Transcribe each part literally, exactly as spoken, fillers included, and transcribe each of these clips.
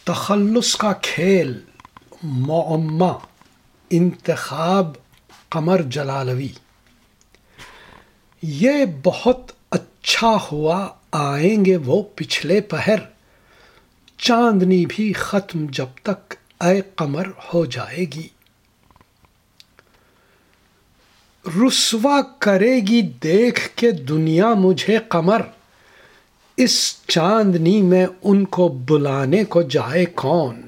تخلص کا کھیل معمہ انتخاب قمر جلالوی۔ یہ بہت اچھا ہوا آئیں گے وہ پچھلے پہر، چاندنی بھی ختم جب تک اے قمر ہو جائے گی۔ رسوا کرے گی دیکھ کے دنیا مجھے قمر، اس چاندنی میں ان کو بلانے کو جائے کون۔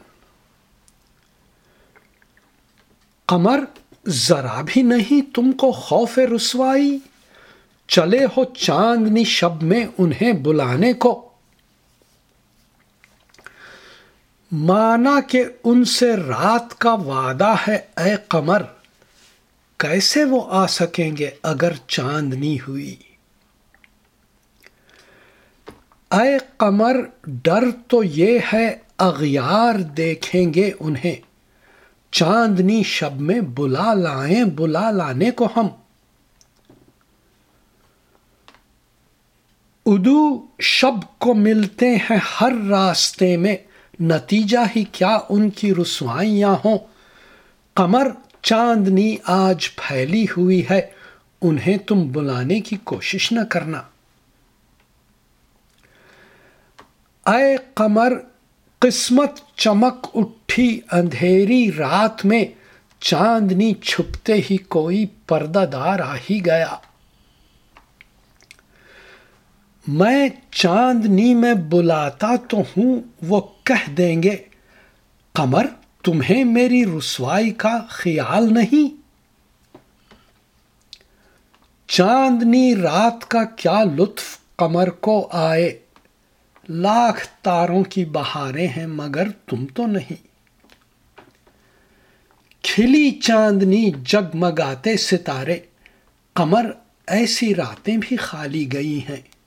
قمر ذرا بھی نہیں تم کو خوف رسوائی، چلے ہو چاندنی شب میں انہیں بلانے کو۔ مانا کہ ان سے رات کا وعدہ ہے اے قمر، کیسے وہ آ سکیں گے اگر چاندنی ہوئی۔ اے قمر ڈر تو یہ ہے اغیار دیکھیں گے انہیں، چاندنی شب میں بلا لائیں بلا لانے کو ہم۔ عدو شب کو ملتے ہیں ہر راستے میں، نتیجہ ہی کیا ان کی رسوائیاں ہوں۔ قمر چاندنی آج پھیلی ہوئی ہے، انہیں تم بلانے کی کوشش نہ کرنا۔ اے قمر قسمت چمک اٹھی اندھیری رات میں، چاندنی چھپتے ہی کوئی پردہ دار آ ہی گیا۔ میں چاندنی میں بلاتا تو ہوں وہ کہہ دیں گے، قمر تمہیں میری رسوائی کا خیال نہیں۔ چاندنی رات کا کیا لطف قمر کو آئے، لاکھ تاروں کی بہاریں ہیں مگر تم تو نہیں۔ کھلی چاندنی جگمگاتے ستارے، قمر ایسی راتیں بھی خالی گئی ہیں۔